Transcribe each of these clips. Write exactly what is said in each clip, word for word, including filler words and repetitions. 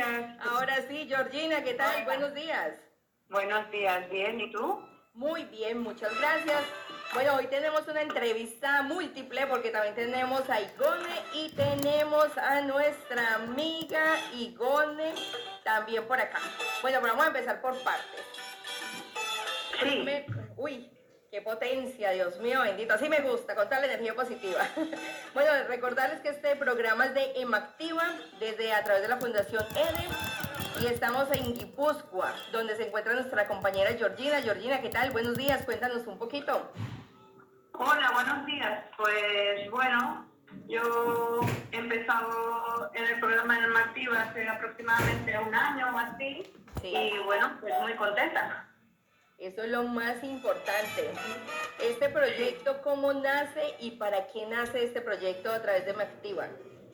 Georgina. Ahora sí, Georgina, ¿qué tal? Hola. Buenos días. Buenos días, bien, ¿y tú? Muy bien, muchas gracias. Bueno, hoy tenemos una entrevista múltiple porque también tenemos a Igone y tenemos a nuestra amiga Igone también por acá. Bueno, pero vamos a empezar por partes. Sí. Me- Uy, qué potencia, Dios mío, bendito. Así me gusta, con toda la energía positiva. Bueno, recordarles que este programa es de Emactiva, desde a través de la Fundación EDE. Y estamos en Guipúzcoa, donde se encuentra nuestra compañera Georgina. Georgina, ¿qué tal? Buenos días, cuéntanos un poquito. Hola, buenos días. Pues bueno, yo he empezado en el programa de Normativa hace aproximadamente un año o así. Sí. Y bueno, pues muy contenta. Eso es lo más importante. Este proyecto, ¿cómo nace y para qué nace este proyecto a través de Emactiva?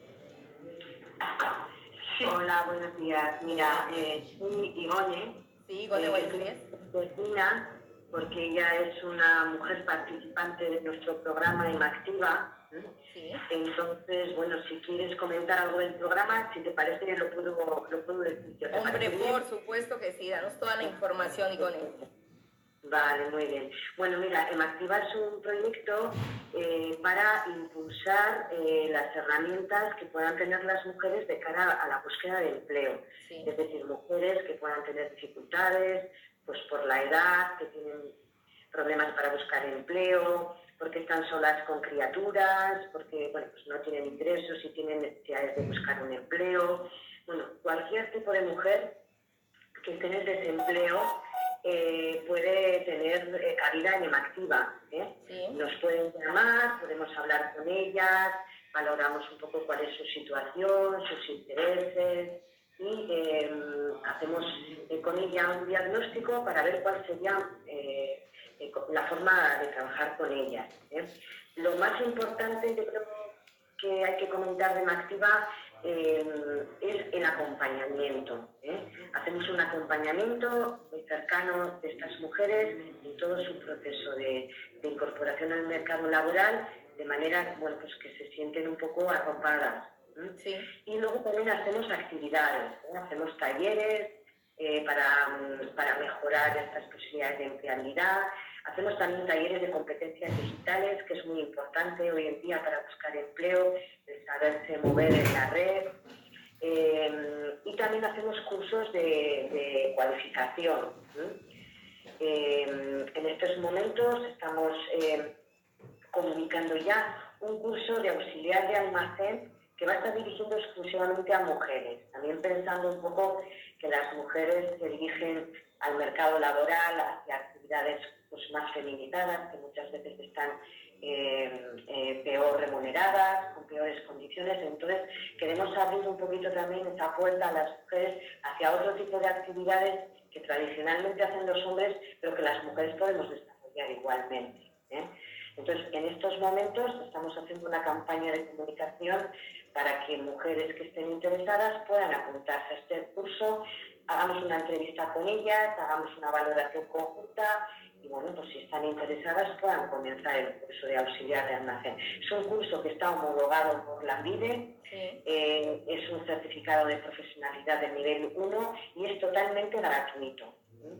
Sí. Hola, buenos días. Mira, eh, soy Igone. Sí, Igone, buenos días. Georgina, porque ella es una mujer participante de nuestro programa Emactiva. Sí. Entonces, bueno, si quieres comentar algo del programa, si te parece, lo puedo, lo puedo decir. ¿Te Hombre, parece bien? por supuesto que sí, danos toda la información, Igone. Vale, muy bien. Bueno, mira, Emactiva es un proyecto eh, para impulsar eh, las herramientas que puedan tener las mujeres de cara a la búsqueda de empleo. Sí. Es decir, mujeres que puedan tener dificultades, pues por la edad, que tienen problemas para buscar empleo, porque están solas con criaturas, porque bueno, pues no tienen ingresos y tienen necesidades de buscar un empleo. Bueno, cualquier tipo de mujer que esté en el desempleo eh, puede tener eh, cabida en Emactiva. ¿eh? Sí. Nos pueden llamar, podemos hablar con ellas, valoramos un poco cuál es su situación, sus intereses y eh, hacemos eh, con ella un diagnóstico para ver cuál sería eh, eh, la forma de trabajar con ellas. ¿eh? Lo más importante, yo creo que hay que comentar de Emactiva eh, es el acompañamiento. ¿eh? Hacemos un acompañamiento muy cercano de estas mujeres en todo su proceso de, de incorporación al mercado laboral, de manera bueno, pues que se sienten un poco arropadas. ¿eh? Sí. Y luego también hacemos actividades, ¿eh? hacemos talleres eh, para, para mejorar estas posibilidades de empleabilidad. Hacemos también talleres de competencias digitales, que es muy importante hoy en día para buscar empleo, el saberse mover en la red. Eh, y también hacemos cursos de, de cualificación. ¿eh? Eh, en estos momentos estamos eh, comunicando ya un curso de auxiliar de almacén que va a estar dirigido exclusivamente a mujeres, también pensando un poco que las mujeres se dirigen al mercado laboral, hacia actividades pues, más feminizadas, que muchas veces están eh, eh, peor remuneradas, con peores condiciones. Entonces, queremos abrir un poquito también esa puerta a las mujeres hacia otro tipo de actividades que tradicionalmente hacen los hombres, pero que las mujeres podemos desarrollar igualmente. ¿eh? Entonces, en estos momentos estamos haciendo una campaña de comunicación para que mujeres que estén interesadas puedan apuntarse a este curso, hagamos una entrevista con ellas, hagamos una valoración conjunta y, bueno, pues si están interesadas puedan comenzar el curso de auxiliar de almacén. Es un curso que está homologado por la ANVIDE, Sí. eh, es un certificado de profesionalidad de nivel uno y es totalmente gratuito.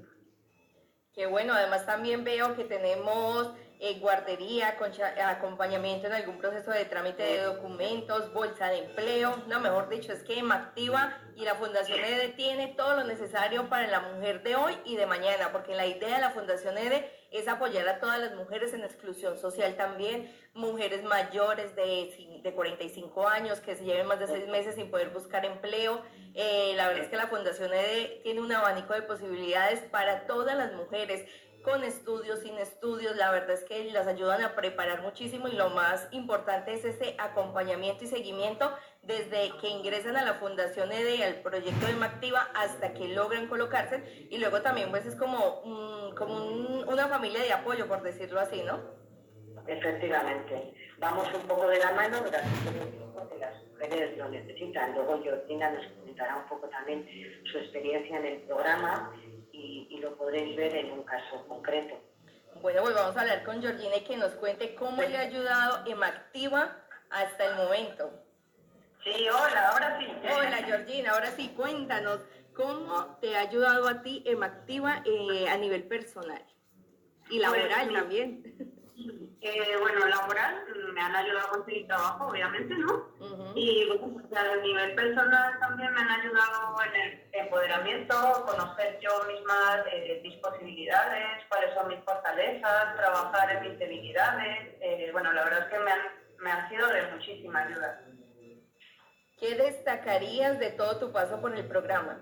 Qué bueno, además también veo que tenemos eh, guardería, concha- acompañamiento en algún proceso de trámite de documentos, bolsa de empleo, no, mejor dicho, es que Emactiva y la Fundación EDE tiene todo lo necesario para la mujer de hoy y de mañana, porque la idea de la Fundación EDE es apoyar a todas las mujeres en exclusión social también, mujeres mayores de, de cuarenta y cinco años que se lleven más de seis meses sin poder buscar empleo. Eh, la verdad es que la Fundación EDE tiene un abanico de posibilidades para todas las mujeres, con estudios, sin estudios. La verdad es que las ayudan a preparar muchísimo y lo más importante es ese acompañamiento y seguimiento desde que ingresan a la Fundación EDE y al proyecto de Emactiva hasta que logran colocarse, y luego también pues es como, un, como un, una familia de apoyo, por decirlo así, ¿no? Efectivamente. Vamos un poco de la mano durante todo el tiempo que las mujeres lo necesitan. Luego Georgina nos comentará un poco también su experiencia en el programa y, y lo podréis ver en un caso concreto. Bueno, pues vamos a hablar con Georgina y que nos cuente cómo le ha ayudado Emactiva hasta el momento. Sí, hola, ahora sí. Hola Georgina, ahora sí, cuéntanos, ¿cómo te ha ayudado a ti Emactiva eh, a nivel personal y laboral Pues, también? Eh, bueno, laboral, me han ayudado a conseguir trabajo, obviamente, ¿no? Uh-huh. Y bueno, pues, a nivel personal también me han ayudado en el empoderamiento, conocer yo misma eh, mis posibilidades, cuáles son mis fortalezas, trabajar en mis debilidades. Eh, bueno, la verdad es que me han, me han sido de muchísima ayuda. ¿Qué destacarías de todo tu paso por el programa?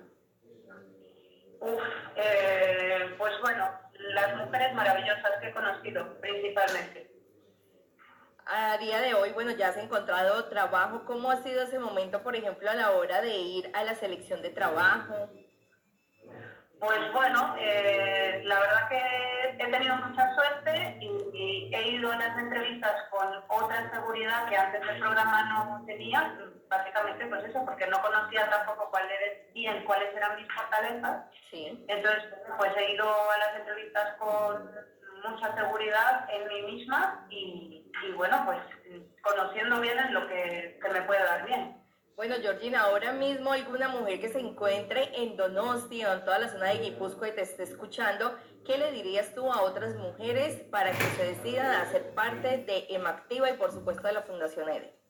Uf, eh, pues bueno, las mujeres maravillosas que he conocido, principalmente. A día de hoy, bueno, ya has encontrado trabajo. ¿Cómo ha sido ese momento, por ejemplo, a la hora de ir a la selección de trabajo? Pues bueno, eh, la verdad que he tenido mucha suerte y, y he ido a las entrevistas con otra seguridad que antes del programa no tenía, básicamente pues eso, porque no conocía tampoco cuál era, bien cuáles eran mis fortalezas. Sí. Entonces, pues he ido a las entrevistas con mucha seguridad en mí misma y, y bueno, pues conociendo bien en lo que, que me puede dar bien. Bueno, Georgina, ahora mismo alguna mujer que se encuentre en Donosti o en toda la zona de Guipúzcoa y te esté escuchando, ¿qué le dirías tú a otras mujeres para que se decidan a ser parte de Emactiva y por supuesto de la Fundación E D E?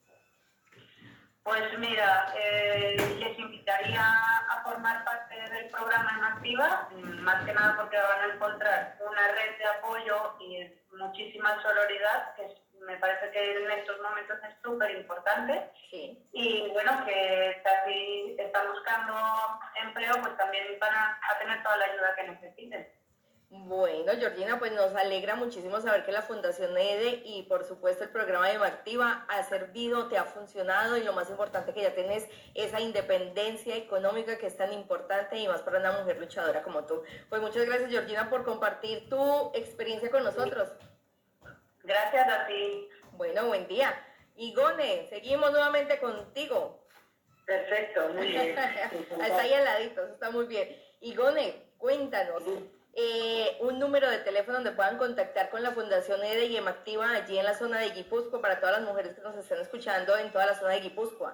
Pues mira, eh, les invitaría a formar parte del programa Emactiva, más que nada porque van a encontrar una red de apoyo y muchísima sororidad, que me parece que en estos momentos es súper importante. Sí. Y bueno, que si están buscando empleo, pues también van a, a tener toda la ayuda que necesiten. Bueno, Georgina, pues nos alegra muchísimo saber que la Fundación E D E y por supuesto el programa de Emactiva ha servido, te ha funcionado y lo más importante que ya tienes esa independencia económica que es tan importante y más para una mujer luchadora como tú. Pues muchas gracias, Georgina, por compartir tu experiencia con nosotros. Gracias a ti. Bueno, buen día. Igone, seguimos nuevamente contigo. Perfecto, muy bien. Está ahí al ladito, eso está muy bien. Igone, cuéntanos. Eh, un número de teléfono donde puedan contactar con la Fundación E D E y Emactiva allí en la zona de Guipúzcoa para todas las mujeres que nos estén escuchando en toda la zona de Guipúzcoa.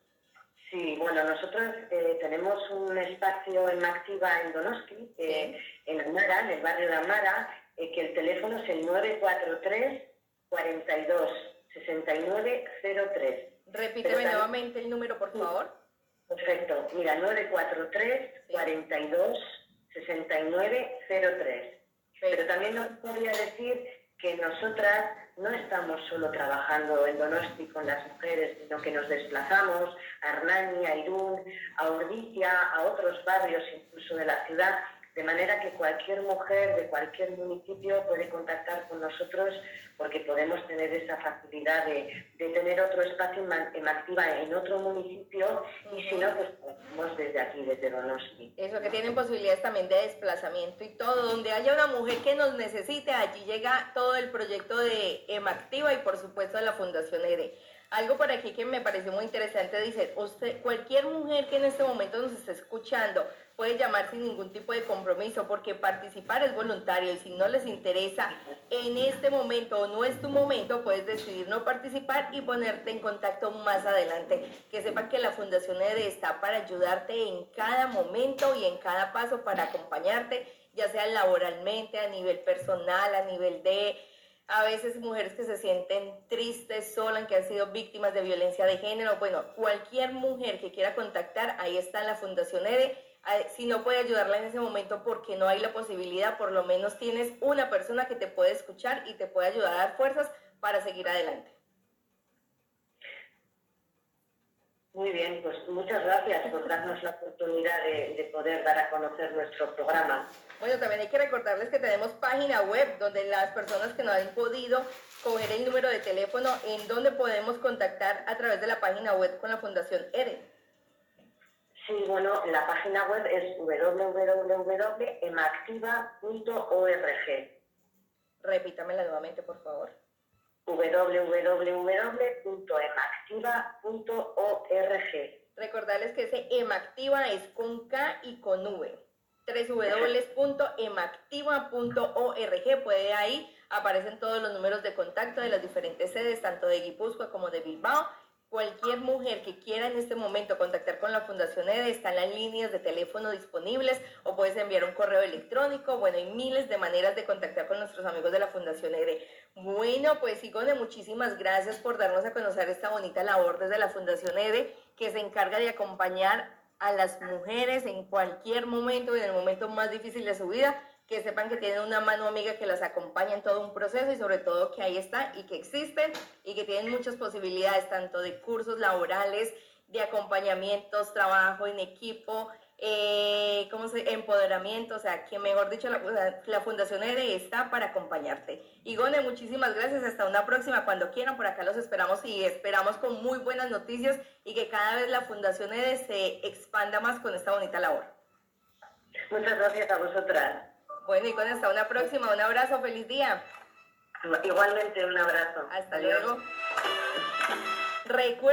Sí, bueno, nosotros eh, tenemos un espacio en Emactiva en Donosti, eh, sí. en Amara, en el barrio de Amara, eh, que el teléfono es el nueve cuatro tres, cuarenta y dos, sesenta y nueve cero tres. Repíteme también nuevamente el número, por favor. Perfecto, mira, nueve cuatro tres, cuarenta y dos, sesenta y nueve cero tres. Pero también nos podría decir que nosotras no estamos solo trabajando en Donosti con las mujeres, sino que nos desplazamos a Hernani, a Irún, a Ordizia, a otros barrios incluso de la ciudad, de manera que cualquier mujer de cualquier municipio puede contactar con nosotros porque podemos tener esa facilidad de, de tener otro espacio Emactiva en otro municipio y si no, pues podemos desde aquí, desde Donosti. Eso, que tienen posibilidades también de desplazamiento y todo. Donde haya una mujer que nos necesite, allí llega todo el proyecto de Emactiva y por supuesto de la Fundación E D E. Algo por aquí que me pareció muy interesante, dice, usted, cualquier mujer que en este momento nos esté escuchando puede llamar sin ningún tipo de compromiso porque participar es voluntario y si no les interesa en este momento o no es tu momento, puedes decidir no participar y ponerte en contacto más adelante. Que sepan que la Fundación E D E está para ayudarte en cada momento y en cada paso para acompañarte, ya sea laboralmente, a nivel personal, a nivel de... A veces mujeres que se sienten tristes, solas, que han sido víctimas de violencia de género. Bueno, cualquier mujer que quiera contactar, ahí está la Fundación E D E. Si no puede ayudarla en ese momento porque no hay la posibilidad, por lo menos tienes una persona que te puede escuchar y te puede ayudar a dar fuerzas para seguir adelante. Muy bien, pues muchas gracias por darnos la oportunidad de, de poder dar a conocer nuestro programa. Bueno, también hay que recordarles que tenemos página web donde las personas que no han podido coger el número de teléfono, en donde podemos contactar a través de la página web con la Fundación E D E. Sí, bueno, la página web es w w w punto emactiva punto org. Repítamela nuevamente, por favor. w w w punto emactiva punto org. Recordarles que ese Emactiva es con K y con V. doble u doble u doble u punto emactiva punto org. Puede ahí, aparecen todos los números de contacto de las diferentes sedes, tanto de Guipúzcoa como de Bilbao. Cualquier mujer que quiera en este momento contactar con la Fundación EDE, están las líneas de teléfono disponibles o puedes enviar un correo electrónico. Bueno, hay miles de maneras de contactar con nuestros amigos de la Fundación EDE. Bueno, pues Igone, muchísimas gracias por darnos a conocer esta bonita labor desde la Fundación EDE, que se encarga de acompañar a las mujeres en cualquier momento, en el momento más difícil de su vida, que sepan que tienen una mano amiga que las acompaña en todo un proceso y sobre todo que ahí está y que existen y que tienen muchas posibilidades tanto de cursos laborales, de acompañamientos, trabajo en equipo, eh, ¿cómo se? Empoderamiento, o sea, que mejor dicho la, la Fundación EDE está para acompañarte. Igone, muchísimas gracias, hasta una próxima, cuando quieran, por acá los esperamos y esperamos con muy buenas noticias y que cada vez la Fundación EDE se expanda más con esta bonita labor. Muchas gracias a vosotras. Bueno, y con hasta una próxima, un abrazo, feliz día. Igualmente, un abrazo. Hasta Adiós. luego. Recuerda